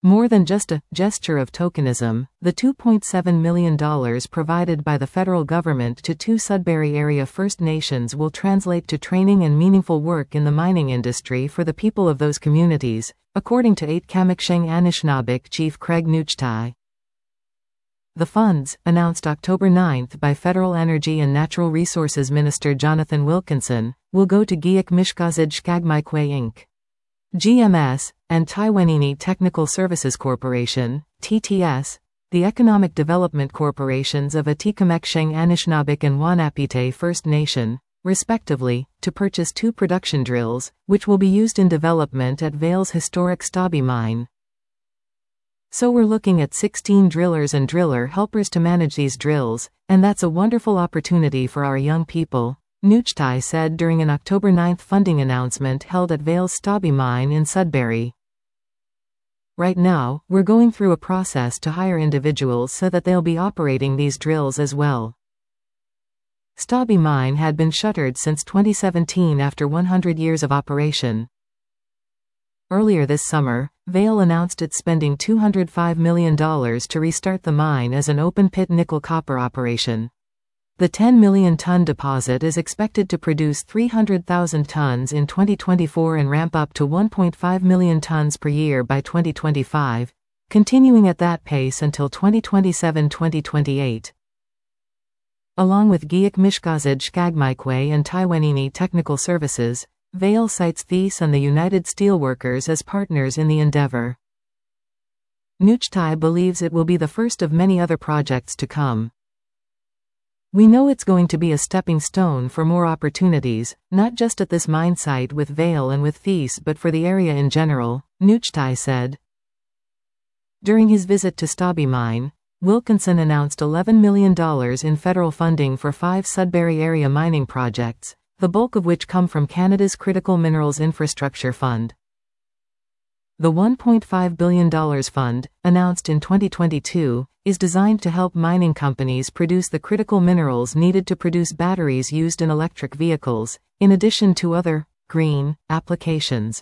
More than just a gesture of tokenism, the $2.7 million provided by the federal government to 2 Sudbury area First Nations will translate to training and meaningful work in the mining industry for the people of those communities, according to Aitkamiksheng Anishinabek Chief Craig Nuchtai. The funds, announced October 9 by Federal Energy and Natural Resources Minister Jonathan Wilkinson, will go to Giyak Mishkazid Shkagmaikwe Inc. GMS, and Taiwanini Technical Services Corporation, TTS, the Economic Development Corporations of Atikameksheng Anishinabek and Wanapite First Nation, respectively, to purchase 2 production drills, which will be used in development at Vale's historic Stobie mine. So we're looking at 16 drillers and driller helpers to manage these drills, and that's a wonderful opportunity for our young people, Nuchtai said during an October 9 funding announcement held at Vale's Stobie mine in Sudbury. Right now, we're going through a process to hire individuals so that they'll be operating these drills as well. Stobie mine had been shuttered since 2017 after 100 years of operation. Earlier this summer, Vale announced it's spending $205 million to restart the mine as an open-pit nickel-copper operation. The 10 million ton deposit is expected to produce 300,000 tons in 2024 and ramp up to 1.5 million tons per year by 2025, continuing at that pace until 2027-2028. Along with Giyak Mishkazid Shkagmaikwe and Taiwanini Technical Services, Vale cites Thiess and the United Steelworkers as partners in the endeavor. Nuchtai believes it will be the first of many other projects to come. We know it's going to be a stepping stone for more opportunities, not just at this mine site with Vale and with Thiess but for the area in general, Nuchtai said. During his visit to Stobie mine, Wilkinson announced $11 million in federal funding for 5 Sudbury area mining projects, the bulk of which come from Canada's Critical Minerals Infrastructure Fund. The $1.5 billion fund, announced in 2022, is designed to help mining companies produce the critical minerals needed to produce batteries used in electric vehicles, in addition to other green applications.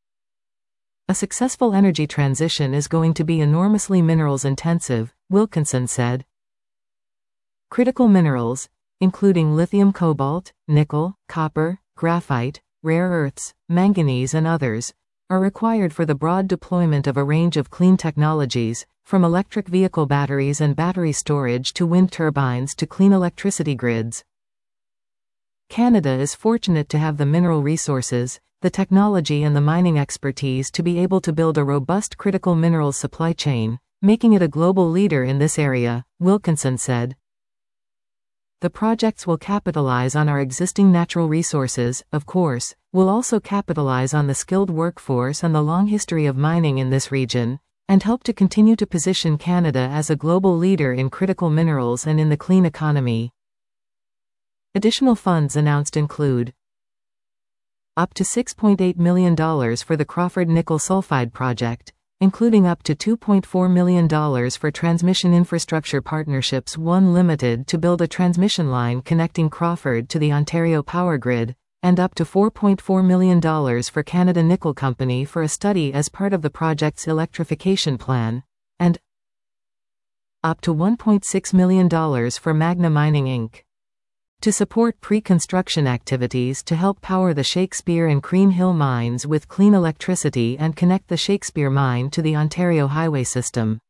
A successful energy transition is going to be enormously minerals intensive, Wilkinson said. Critical minerals, including lithium, cobalt, nickel, copper, graphite, rare earths, manganese and others, are required for the broad deployment of a range of clean technologies, from electric vehicle batteries and battery storage to wind turbines to clean electricity grids. Canada is fortunate to have the mineral resources, the technology and the mining expertise to be able to build a robust critical minerals supply chain, making it a global leader in this area, Wilkinson said. The projects will capitalize on our existing natural resources, of course, will also capitalize on the skilled workforce and the long history of mining in this region, and help to continue to position Canada as a global leader in critical minerals and in the clean economy. Additional funds announced include up to $6.8 million for the Crawford Nickel Sulfide Project, including up to $2.4 million for Transmission Infrastructure Partnerships 1 Limited to build a transmission line connecting Crawford to the Ontario power grid, and up to $4.4 million for Canada Nickel Company for a study as part of the project's electrification plan, and up to $1.6 million for Magna Mining Inc. to support pre-construction activities to help power the Shakespeare and Crean Hill mines with clean electricity and connect the Shakespeare mine to the Ontario highway system.